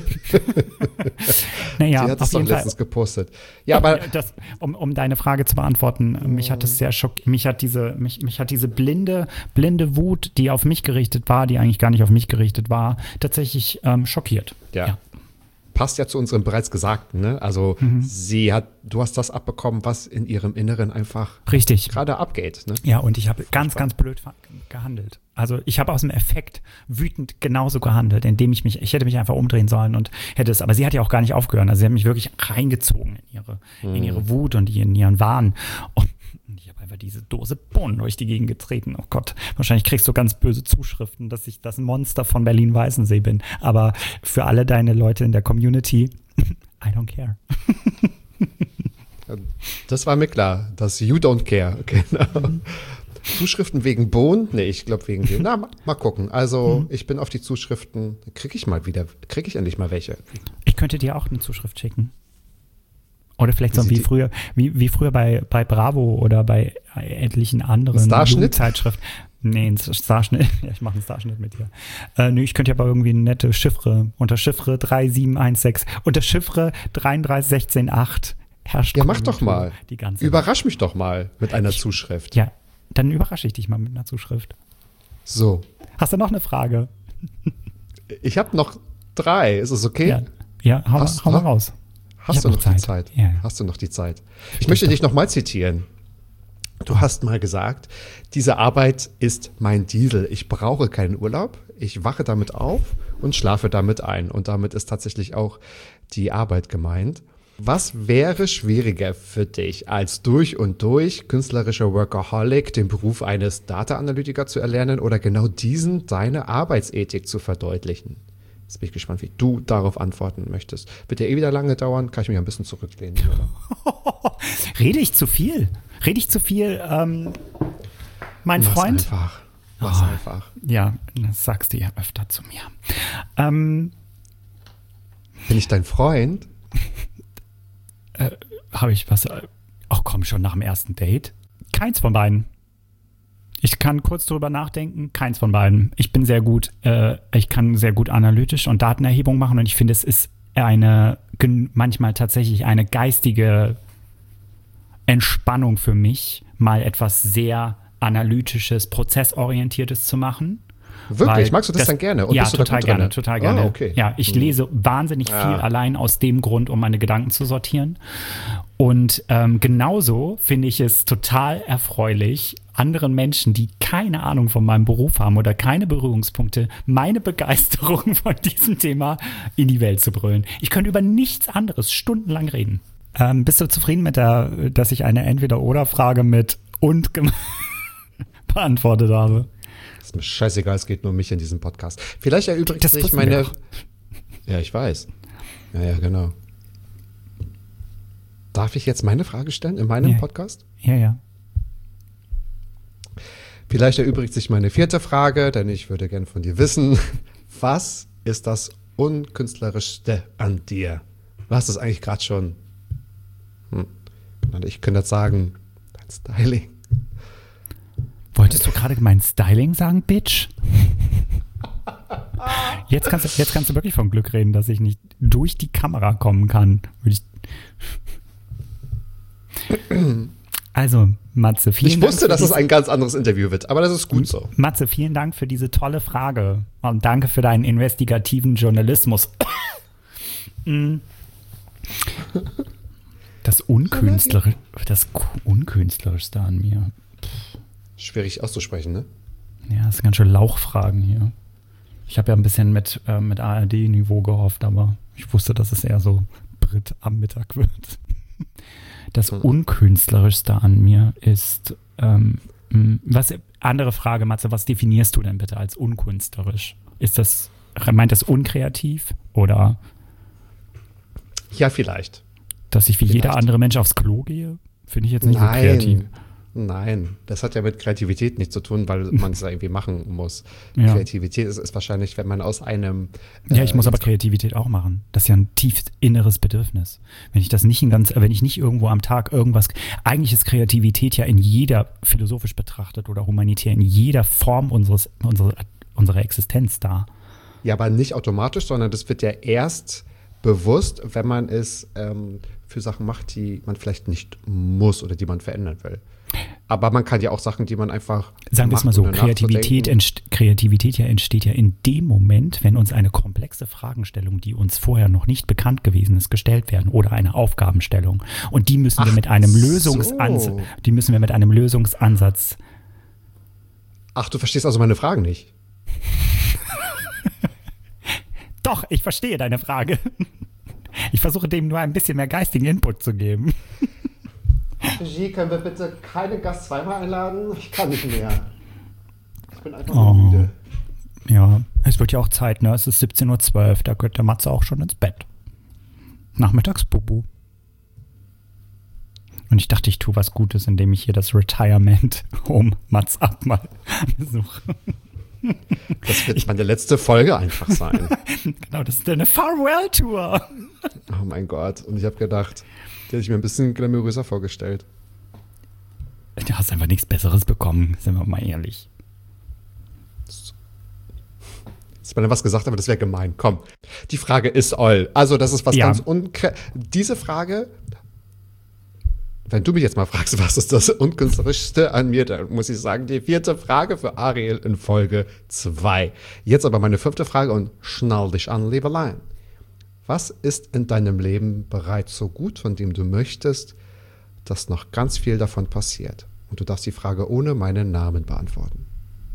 Naja, Die hat auf es doch jeden Fall. letztens gepostet. Ja, aber Das, um, um deine Frage zu beantworten, mich hat es sehr schockiert. Mich hat diese, mich, mich hat diese blinde, blinde Wut, die auf mich gerichtet war, die eigentlich gar nicht auf mich gerichtet war, tatsächlich ähm, schockiert. ja. Ja. Passt ja zu unserem bereits Gesagten, ne? Also sie hat, du hast das abbekommen, was in ihrem Inneren einfach Richtig. gerade abgeht, ne? Ja, und ich habe ganz, ganz blöd ver- gehandelt. Also ich habe aus dem Effekt wütend genauso gehandelt, indem ich mich, ich hätte mich einfach umdrehen sollen und hätte es, aber sie hat ja auch gar nicht aufgehört. Also sie hat mich wirklich reingezogen in ihre, in ihre Wut und in ihren Wahn. Und ich habe einfach diese Dose Bohnen durch die Gegend getreten. Oh Gott, wahrscheinlich kriegst du ganz böse Zuschriften, dass ich das Monster von Berlin-Weißensee bin. Aber für alle deine Leute in der Community, I don't care. Das war mir klar, dass you don't care. Genau. Zuschriften wegen Bohnen? Nee, ich glaube wegen dem. Na, mal, mal gucken. Also ich bin auf die Zuschriften, kriege ich mal wieder, kriege ich endlich mal welche. Ich könnte dir auch eine Zuschrift schicken. Oder vielleicht so Wie wie sieht die- früher, wie, wie früher bei, bei Bravo oder bei etlichen anderen Starschnitt? Zeitschriften. Nee, ein Starschnitt. Ja, ich mache einen Starschnitt mit dir. Äh, nee, ich könnte ja aber irgendwie eine nette Chiffre, unter Chiffre drei sieben eins sechs, unter Chiffre drei drei eins sechs acht herrscht. Ja, mach doch Konjunktur mal. Die ganze Überrasch mich doch mal mit einer Zuschrift. Ja, dann überrasche ich dich mal mit einer Zuschrift. So, Hast du noch eine Frage? ich habe noch drei. Ist es okay? Ja, ja hau, Hast- hau mal ha- raus. Hast Ich du hab noch noch die Zeit. Zeit? Ja. Hast du noch die Zeit? Ich möchte dich noch mal zitieren. Du hast mal gesagt, diese Arbeit ist mein Diesel. Ich brauche keinen Urlaub. Ich wache damit auf und schlafe damit ein. Und damit ist tatsächlich auch die Arbeit gemeint. Was wäre schwieriger für dich, als durch und durch künstlerischer Workaholic den Beruf eines Data-Analytiker zu erlernen oder genau diesen deine Arbeitsethik zu verdeutlichen? Jetzt bin ich gespannt, wie du darauf antworten möchtest. Wird ja eh wieder lange dauern, kann ich mich ein bisschen zurücklehnen. Oder? Rede ich zu viel? Rede ich zu viel, ähm, mein Mach's Freund? einfach. Mach's Oh. einfach. Ja, das sagst du ja öfter zu mir. Ähm, Bin ich dein Freund? habe ich was? äh, Ach komm, schon nach dem ersten Date? Keins von beiden. Ich kann kurz drüber nachdenken, keins von beiden. Ich bin sehr gut, äh, ich kann sehr gut analytisch und Datenerhebung machen und ich finde, es ist eine, gen- manchmal tatsächlich eine geistige Entspannung für mich, mal etwas sehr analytisches, prozessorientiertes zu machen. Wirklich? Weil Magst du das, dann gerne? Und ja, bist du da total gut gerne, drin? total gerne. Ah, okay. Ja, ich lese wahnsinnig viel Ja. allein aus dem Grund, um meine Gedanken zu sortieren. Und ähm, genauso finde ich es total erfreulich, anderen Menschen, die keine Ahnung von meinem Beruf haben oder keine Berührungspunkte, meine Begeisterung von diesem Thema in die Welt zu brüllen. Ich könnte über nichts anderes stundenlang reden. Ähm, bist du zufrieden mit der, dass ich eine Entweder-Oder-Frage mit und gem- beantwortet habe? Ist mir scheißegal, es geht nur um mich in diesem Podcast. Vielleicht erübrigt Das sich wussten wir meine. doch. Ja, ich weiß. Ja, ja, genau. Darf ich jetzt meine Frage stellen in meinem Ja. Podcast? Ja, ja. Vielleicht erübrigt sich meine vierte Frage, denn ich würde gern von dir wissen, was ist das Unkünstlerischste an dir? Was ist eigentlich gerade schon? Hm. Ich könnte jetzt sagen, dein Styling. Wolltest du gerade mein Styling sagen, Bitch? Jetzt kannst, du, jetzt kannst du wirklich vom Glück reden, dass ich nicht durch die Kamera kommen kann. Würde ich also, Matze, vielen Ich Dank. wusste, für dass es diese- ein ganz anderes Interview wird, aber das ist gut so. Matze, vielen Dank für diese tolle Frage. Und danke für deinen investigativen Journalismus. Mm. Das Unkünstler, das Unkünstlerischste an mir. Schwierig auszusprechen, ne? Ja, das sind ganz schön Lauchfragen hier. Ich habe ja ein bisschen mit, äh, mit A R D-Niveau gehofft, aber ich wusste, dass es eher so Brit am Mittag wird. Das Unkünstlerischste an mir ist, ähm, was, andere Frage, Matze, was definierst du denn bitte als unkünstlerisch? Ist das, meint das unkreativ oder? Ja, vielleicht. Dass ich wie vielleicht. jeder andere Mensch aufs Klo gehe? Finde ich jetzt nicht Nein. so kreativ. Nein, das hat ja mit Kreativität nichts zu tun, weil man es ja irgendwie machen muss. Ja. Kreativität ist, ist wahrscheinlich, wenn man aus einem... Äh, ja, ich muss aber jetzt, Kreativität auch machen. Das ist ja ein tief inneres Bedürfnis. Wenn ich das nicht in ganz, wenn ich nicht irgendwo am Tag irgendwas, eigentlich ist Kreativität ja in jeder, philosophisch betrachtet oder humanitär, in jeder Form unseres, unserer, unserer Existenz da. Ja, aber nicht automatisch, sondern das wird ja erst bewusst, wenn man es ähm, für Sachen macht, die man vielleicht nicht muss oder die man verändern will. Aber man kann ja auch Sachen, die man einfach Sagen wir es mal so, Kreativität, entst- Kreativität ja entsteht ja in dem Moment, wenn uns eine komplexe Fragestellung, die uns vorher noch nicht bekannt gewesen ist, gestellt werden oder eine Aufgabenstellung. Und die müssen Ach, wir mit einem Lösungsansatz, so. die müssen wir mit einem Lösungsansatz. Ach, du verstehst also meine Fragen nicht. Doch, ich verstehe deine Frage. Ich versuche dem nur ein bisschen mehr geistigen Input zu geben. Regie, können wir bitte keinen Gast zweimal einladen? Ich kann nicht mehr. Ich bin einfach Oh. nur müde. Ja, es wird ja auch Zeit, ne? Es ist siebzehn Uhr zwölf, da gehört der Matze auch schon ins Bett. Nachmittagsbubu. Und ich dachte, ich tue was Gutes, indem ich hier das Retirement Home Mats ab mal besuche. Das wird meine letzte Folge einfach sein. Genau, das ist eine Farewell-Tour. Oh mein Gott. Und ich habe gedacht, die hätte ich mir ein bisschen glamouröser vorgestellt. Du hast einfach nichts Besseres bekommen, sind wir mal ehrlich. Ich habe was gesagt, aber das wäre gemein. Komm, die Frage ist all. Also das ist was Ja. ganz unkre... Diese Frage, wenn du mich jetzt mal fragst, was ist das Unkünstlerischste an mir, dann muss ich sagen, die vierte Frage für Ariel in Folge zwei. Jetzt aber meine fünfte Frage und schnall dich an, Liebelein. Was ist in deinem Leben bereits so gut, von dem du möchtest, dass noch ganz viel davon passiert? Und du darfst die Frage ohne meinen Namen beantworten.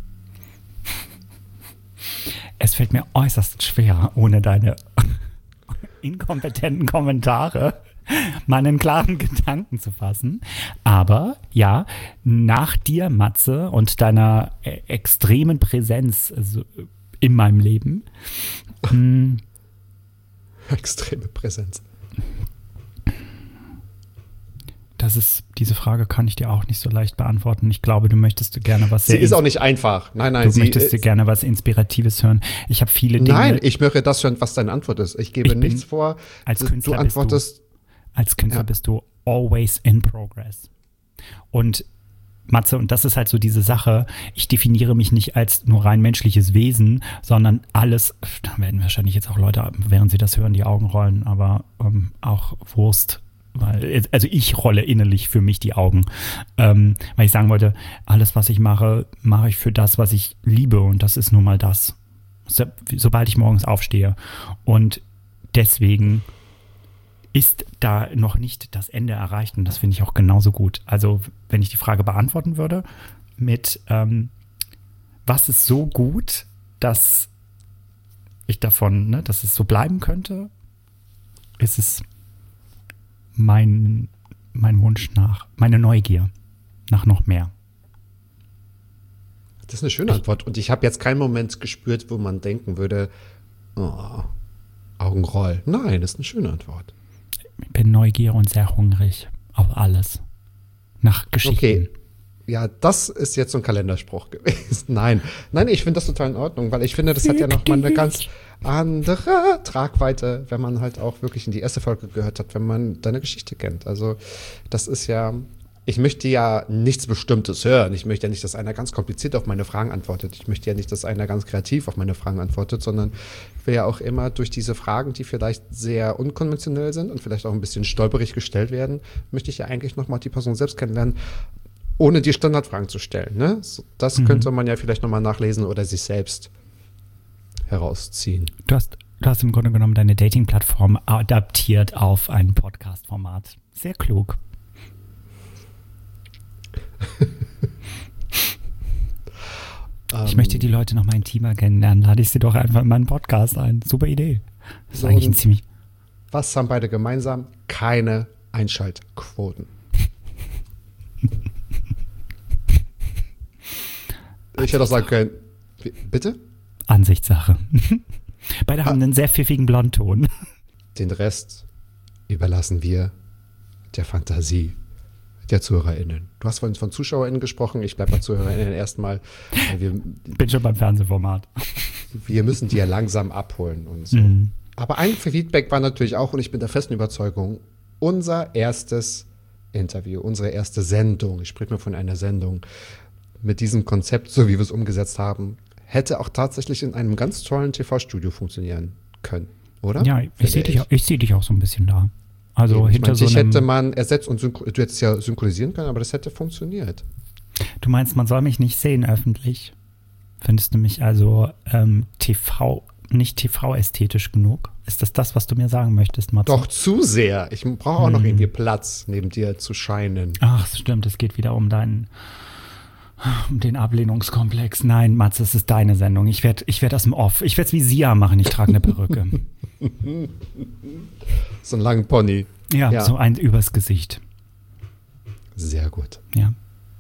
Es fällt mir äußerst schwer, ohne deine inkompetenten Kommentare meinen klaren Gedanken zu fassen. Aber ja, nach dir, Matze, und deiner äh, extremen Präsenz also, in meinem Leben, mh, Extreme Präsenz. das ist, diese Frage kann ich dir auch nicht so leicht beantworten. Ich glaube, du möchtest gerne was Sie sehr ist auch ins- nicht einfach. Nein, nein, du sie möchtest dir ist, gerne was Inspiratives hören. Ich habe viele Dinge. Nein, ich möchte das hören, was deine Antwort ist. Ich gebe Ich bin- nichts vor. als du, Künstler du bist du- antwortest. Als Künstler Ja. bist du always in progress. Und Matze, und das ist halt so diese Sache, ich definiere mich nicht als nur rein menschliches Wesen, sondern alles, da werden wahrscheinlich jetzt auch Leute, während sie das hören, die Augen rollen, aber ähm, auch Wurst. Weil, also ich rolle innerlich für mich die Augen, ähm, weil ich sagen wollte, alles, was ich mache, mache ich für das, was ich liebe, und das ist nun mal das. So, sobald ich morgens aufstehe. Und deswegen ist da noch nicht das Ende erreicht, und das finde ich auch genauso gut. Also wenn ich die Frage beantworten würde mit ähm, was ist so gut, dass ich davon, ne, dass es so bleiben könnte, ist es mein, mein Wunsch nach, meine Neugier nach noch mehr. Das ist eine schöne Antwort. Und ich habe jetzt keinen Moment gespürt, wo man denken würde, oh, Augenroll. Nein, das ist eine schöne Antwort. Ich bin neugierig und sehr hungrig auf alles. Nach Geschichten. Okay. Ja, das ist jetzt so ein Kalenderspruch gewesen. Nein, nein, ich finde das total in Ordnung, weil ich finde, das hat ja nochmal eine ganz andere Tragweite, wenn man halt auch wirklich in die erste Folge gehört hat, wenn man deine Geschichte kennt. Also das ist ja, ich möchte ja nichts Bestimmtes hören. Ich möchte ja nicht, dass einer ganz kompliziert auf meine Fragen antwortet. Ich möchte ja nicht, dass einer ganz kreativ auf meine Fragen antwortet, sondern ich will ja auch immer durch diese Fragen, die vielleicht sehr unkonventionell sind und vielleicht auch ein bisschen stolperig gestellt werden, möchte ich ja eigentlich nochmal die Person selbst kennenlernen, ohne die Standardfragen zu stellen. Ne? Das Mhm. könnte man ja vielleicht nochmal nachlesen oder sich selbst herausziehen. Du hast, du hast im Grunde genommen deine Dating-Plattform adaptiert auf ein Podcast-Format. Sehr klug. Ich ähm, möchte die Leute noch mal intimer kennenlernen. Lade ich sie doch einfach in meinen Podcast ein. Super Idee. Das ist so, eigentlich ein ziemlich... Was haben beide gemeinsam? Keine Einschaltquoten. Ich hätte auch sagen können, wie, bitte? Ansichtssache. Beide haben ah. einen sehr pfiffigen Blondton. Den Rest überlassen wir der Fantasie der ZuhörerInnen. Du hast vorhin von ZuschauerInnen gesprochen, ich bleibe bei ZuhörerInnen erstmal. Wir, Bin schon beim Fernsehformat. Wir müssen die ja langsam abholen und so. Mhm. Aber ein Feedback war natürlich auch, und ich bin der festen Überzeugung, unser erstes Interview, unsere erste Sendung, ich spreche mir von einer Sendung, mit diesem Konzept, so wie wir es umgesetzt haben, hätte auch tatsächlich in einem ganz tollen T V-Studio funktionieren können, oder? Ja, ich sehe dich, seh dich auch so ein bisschen da. Also ich hinter mein, so dich einem, hätte man ersetzt und synchro- du hättest ja synchronisieren können, aber das hätte funktioniert. Du meinst, man soll mich nicht sehen öffentlich? Findest du mich also ähm, T V, nicht T V-ästhetisch genug? Ist das das, was du mir sagen möchtest, Matze? Doch, zu sehr. Ich brauche auch hm. noch irgendwie Platz, neben dir zu scheinen. Ach, stimmt, es geht wieder um deinen um den Ablehnungskomplex. Nein, Matze, es ist deine Sendung. Ich werde ich werd aus dem Off. Ich werde es wie Sia machen. Ich trage eine Perücke. So einen langen Pony. Ja, ja, so ein übers Gesicht. Sehr gut. Ja.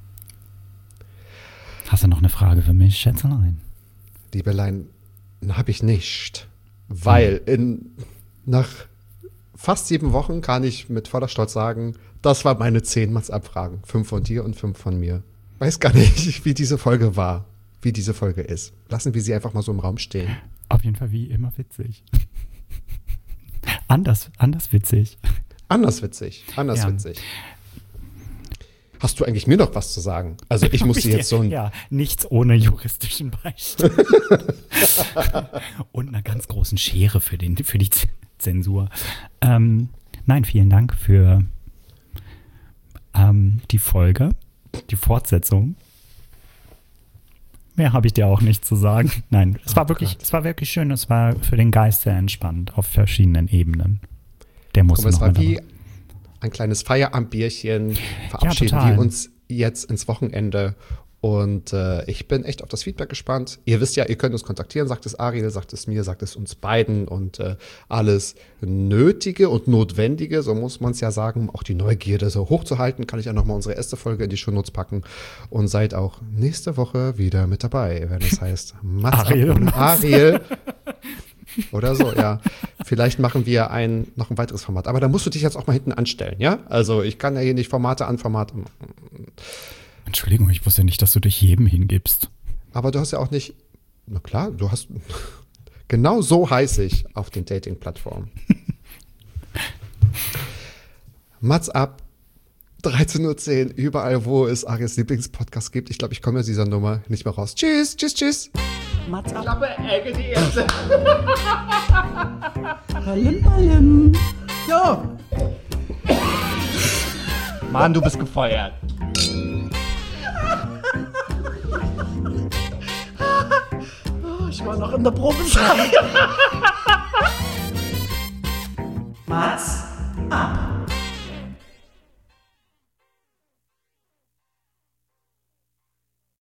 Hast du noch eine Frage für mich, Schätzelein? Liebelein, habe ich nicht. Weil in, nach fast sieben Wochen kann ich mit voller Stolz sagen, das war meine zehn Matz-Abfragen. Fünf von dir und fünf von mir. Weiß gar nicht, wie diese Folge war, wie diese Folge ist. Lassen wir sie einfach mal so im Raum stehen. Auf jeden Fall wie immer witzig. anders, anders witzig. Anders witzig, anders ja. witzig. Hast du eigentlich mir noch was zu sagen? Also ich muss jetzt so ein... Ja, nichts ohne juristischen Beistand. Und einer ganz großen Schere für, den, für die Zensur. Ähm, nein, vielen Dank für ähm, die Folge. Die Fortsetzung. Mehr habe ich dir auch nicht zu sagen. Nein, es war oh wirklich, Gott. es war wirklich schön. Es war für den Geist sehr entspannt auf verschiedenen Ebenen. Der muss noch. Es war wie ein kleines Feierabendbierchen. Verabschieden ja, wir uns jetzt ins Wochenende. Und äh, ich bin echt auf das Feedback gespannt. Ihr wisst ja, ihr könnt uns kontaktieren, sagt es Ariel, sagt es mir, sagt es uns beiden. Und äh, alles Nötige und Notwendige, so muss man es ja sagen, um auch die Neugierde so hochzuhalten, kann ich ja nochmal unsere erste Folge in die Shownotes packen. Und seid auch nächste Woche wieder mit dabei, wenn es heißt Matz Ariel, und Ariel. Oder so, ja. Vielleicht machen wir ein, noch ein weiteres Format. Aber da musst du dich jetzt auch mal hinten anstellen, ja? Also ich kann ja hier nicht Formate an Formate. Entschuldigung, ich wusste nicht, dass du dich jedem hingibst. Aber du hast ja auch nicht, na klar, du hast, genau so heiße ich auf den Dating-Plattformen. Matz ab, dreizehn Uhr zehn, überall, wo es Ariels Lieblingspodcast gibt. Ich glaube, ich komme aus dieser Nummer nicht mehr raus. Tschüss, tschüss, tschüss. Matz ab. Klappe, Ecke, die erste. Ballen, ballen. Jo. Mann, du bist gefeuert. Ich war noch in der Probezeit. Matz ab.